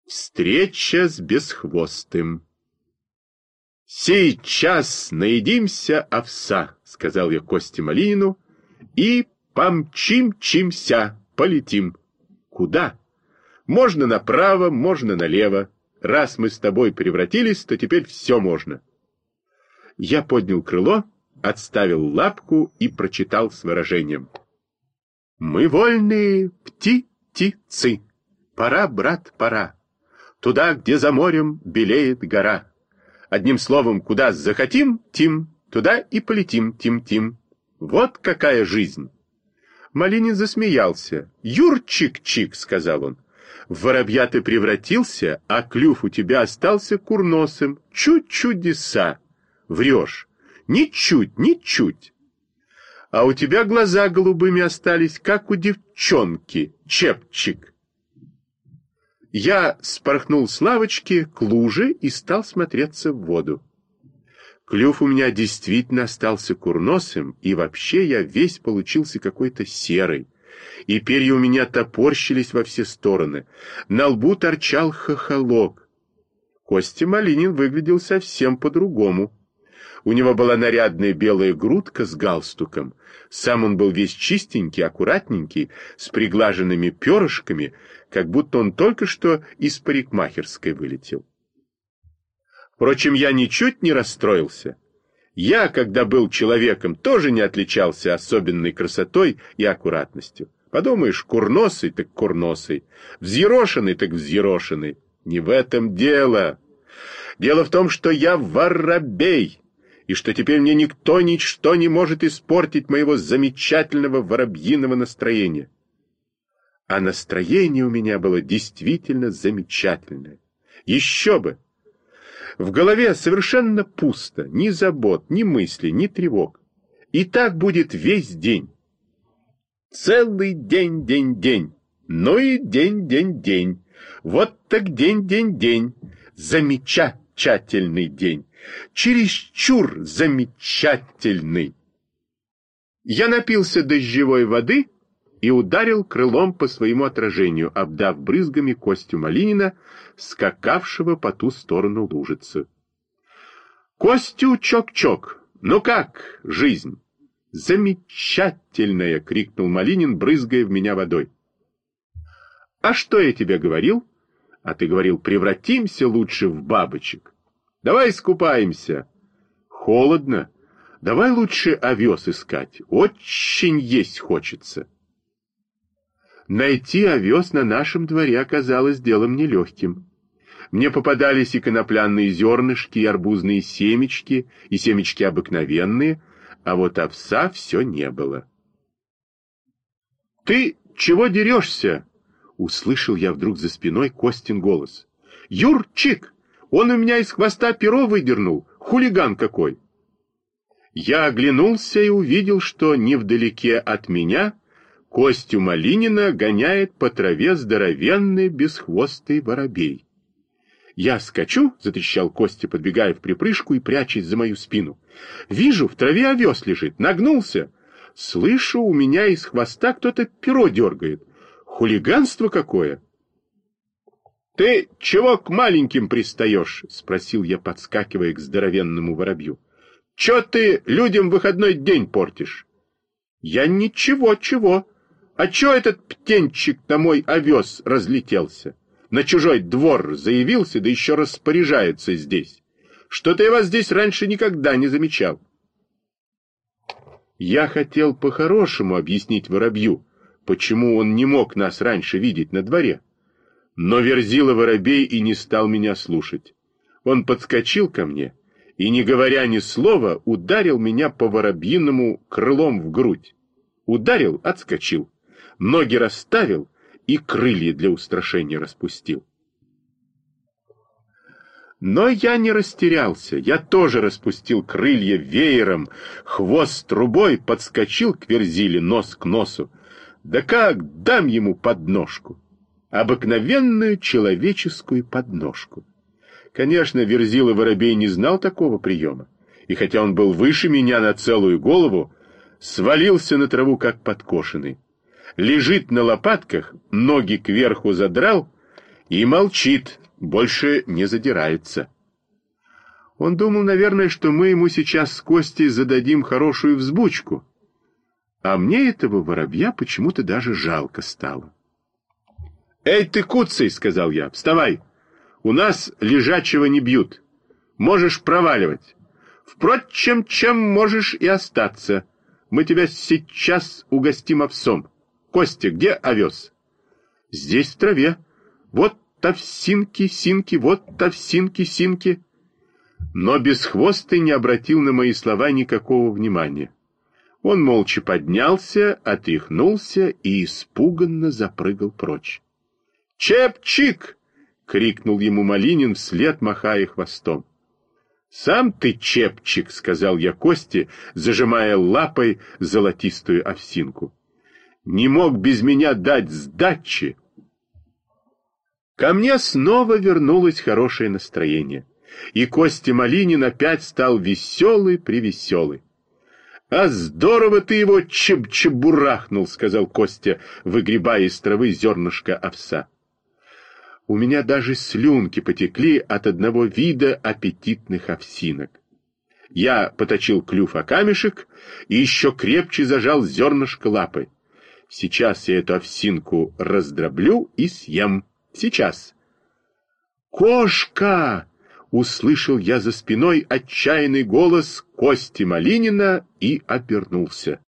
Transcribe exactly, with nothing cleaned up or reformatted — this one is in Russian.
Встреча с бесхвостым. «Сейчас наедимся овса», — сказал я Косте Малинину, — «и помчим-чимся, полетим». «Куда?» «Можно направо, можно налево. Раз мы с тобой превратились, то теперь все можно». Я поднял крыло, отставил лапку и прочитал с выражением. «Мы вольные птицы, пора, брат, пора. Туда, где за морем белеет гора. Одним словом, куда захотим, Тим, туда и полетим, Тим-Тим. Вот какая жизнь!» Малинин засмеялся. «Юрчик-чик», — сказал он, — «в воробья ты превратился, а клюв у тебя остался курносым. Чуть-чудеса! Врешь! Ничуть, ничуть! А у тебя глаза голубыми остались, как у девчонки, чепчик». Я спорхнул с лавочки к луже и стал смотреться в воду. Клюв у меня действительно остался курносым, и вообще я весь получился какой-то серый, и перья у меня топорщились во все стороны. На лбу торчал хохолок. Костя Малинин выглядел совсем по-другому. У него была нарядная белая грудка с галстуком. Сам он был весь чистенький, аккуратненький, с приглаженными перышками, как будто он только что из парикмахерской вылетел. Впрочем, я ничуть не расстроился. Я, когда был человеком, тоже не отличался особенной красотой и аккуратностью. Подумаешь, курносый так курносый, взъерошенный так взъерошенный. Не в этом дело. Дело в том, что я воробей, и что теперь мне никто ничто не может испортить моего замечательного воробьиного настроения. А настроение у меня было действительно замечательное. Еще бы! В голове совершенно пусто, ни забот, ни мыслей, ни тревог. И так будет весь день. Целый день, день, день. Ну и день, день, день. Вот так день, день, день. Замечательный день. Чересчур замечательный. Я напился дождевой воды и ударил крылом по своему отражению, обдав брызгами Костю Малинина, скакавшего по ту сторону лужицы. «Костю, чок-чок! Ну как, жизнь?» «Замечательная!» — крикнул Малинин, брызгая в меня водой. «А что я тебе говорил?» «А ты говорил, превратимся лучше в бабочек. Давай искупаемся». «Холодно. Давай лучше овес искать. Очень есть хочется». Найти овес на нашем дворе оказалось делом нелегким. Мне попадались и конопляные зернышки, и арбузные семечки, и семечки обыкновенные, а вот овса все не было. «Ты чего дерешься?» — услышал я вдруг за спиной Костин голос. «Юрчик! Он у меня из хвоста перо выдернул! Хулиган какой!» Я оглянулся и увидел, что невдалеке от меня Костю Малинина гоняет по траве здоровенный бесхвостый воробей. «Я скачу!» — затрещал Костя, подбегая в припрыжку и прячась за мою спину. «Вижу, в траве овес лежит, нагнулся. Слышу, у меня из хвоста кто-то перо дергает. Хулиганство какое!» «Ты чего к маленьким пристаешь?» — спросил я, подскакивая к здоровенному воробью. «Че ты людям выходной день портишь?» «Я ничего, чего. А че этот птенчик на мой овес разлетелся? На чужой двор заявился, да еще распоряжается здесь. Что-то я вас здесь раньше никогда не замечал». Я хотел по-хорошему объяснить воробью, почему он не мог нас раньше видеть на дворе. Но Верзила воробей и не стал меня слушать. Он подскочил ко мне и, не говоря ни слова, ударил меня по воробьиному крылом в грудь. Ударил, отскочил, ноги расставил и крылья для устрашения распустил. Но я не растерялся, я тоже распустил крылья веером, хвост трубой, подскочил к Верзиле нос к носу. Да как дам ему подножку! Обыкновенную человеческую подножку. Конечно, Верзила воробей не знал такого приема, и хотя он был выше меня на целую голову, свалился на траву как подкошенный. Лежит на лопатках, ноги кверху задрал И молчит, больше не задирается. Он думал, наверное, что мы ему сейчас с Костей зададим хорошую взбучку. А мне этого воробья почему-то даже жалко стало. «Эй ты, Куцый!» — сказал я. «Вставай! У нас лежачего не бьют. Можешь проваливать. Впрочем, чем можешь и остаться. Мы тебя сейчас угостим овсом. Костя, где овес?» «Здесь, в траве. Вот овсинки, синки, вот овсинки, синки». Но Бесхвостый не обратил на мои слова никакого внимания. Он молча поднялся, отряхнулся и испуганно запрыгал прочь. «Чепчик!» — крикнул ему Малинин вслед, махая хвостом. «Сам ты чепчик!» — сказал я Косте, зажимая лапой золотистую овсинку. «Не мог без меня дать сдачи!» Ко мне снова вернулось хорошее настроение, и Костя Малинин опять стал веселый-превеселый. «А здорово ты его чеб-чебурахнул!» — сказал Костя, выгребая из травы зернышко овса. У меня даже слюнки потекли от одного вида аппетитных овсинок. Я поточил клюв о камешек и еще крепче зажал зернышко лапой. Сейчас я эту овсинку раздроблю и съем. Сейчас. «Кошка!» — услышал я за спиной отчаянный голос Кости Малинина и обернулся.